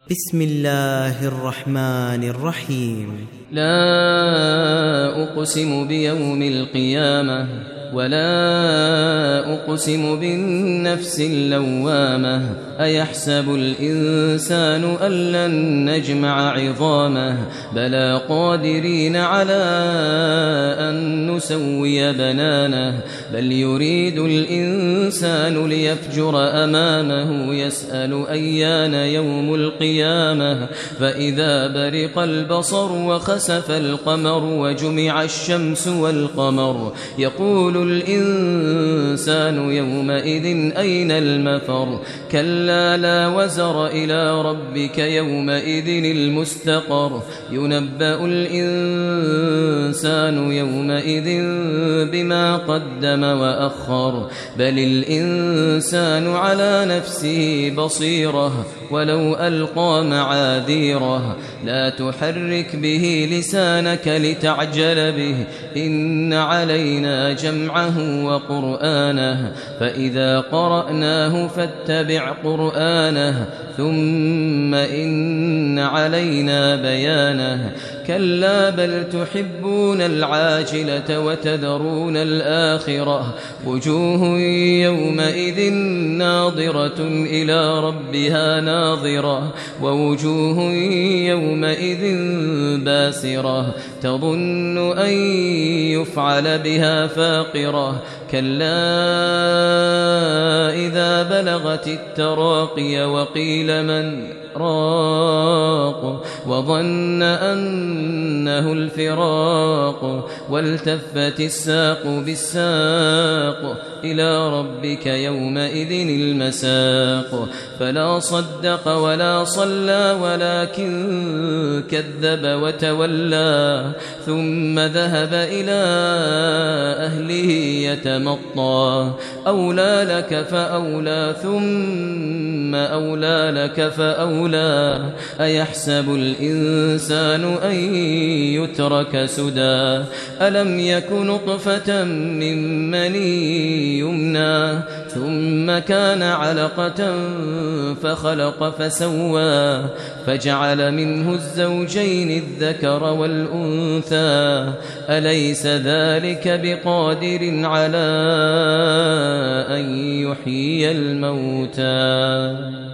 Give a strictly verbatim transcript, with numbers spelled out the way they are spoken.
بسم الله الرحمن الرحيم. لا أقسم بيوم القيامة ولا أقسم بالنفس اللوامة أيحسب الإنسان أن لن نجمع عظامه بلى قادرين على أن نسوي بنانه بل يريد الإنسان ليفجر أمامه يسأل أيان يوم القيامة فإذا برق البصر وخسف القمر وجمع الشمس والقمر يقول الإنسان يومئذ أين المفر كلا لا وزر إلى ربك يومئذ المستقر ينبأ الإنسان يومئذ بما قدم وأخر بل الإنسان على نفسه بصيرة ولو ألقى معاذيره لا تحرك به لسانك لتعجل به إن علينا جمعه وقرآنه فإذا قرأناه فاتبع قرآنه ثم إن علينا بيانه كلا بل تحبون العاجلة وتذرون الآخرة وجوه يومئذ ناظرة إلى ربها ناظرة ووجوه يومئذ باسرة تظن أن يفعل بها فاقرة كلا إذا بلغت التراقي وقيل من راق وظن أنه الفراق والتفت الساق بالساق إلى ربك يومئذ المساق فلا صدق ولا صلى ولكن كذب وتولى ثم ذهب إلى أهله يتمطى أولى لك فأولى ثم أولى لك فأولى أيحسب الإنسان أن يترك سدى ألم يك نطفة من مني يمنى ثم كان علقة فخلق فسوى فجعل منه الزوجين الذكر والأنثى أليس ذلك بقادر على أن يحيي الموتى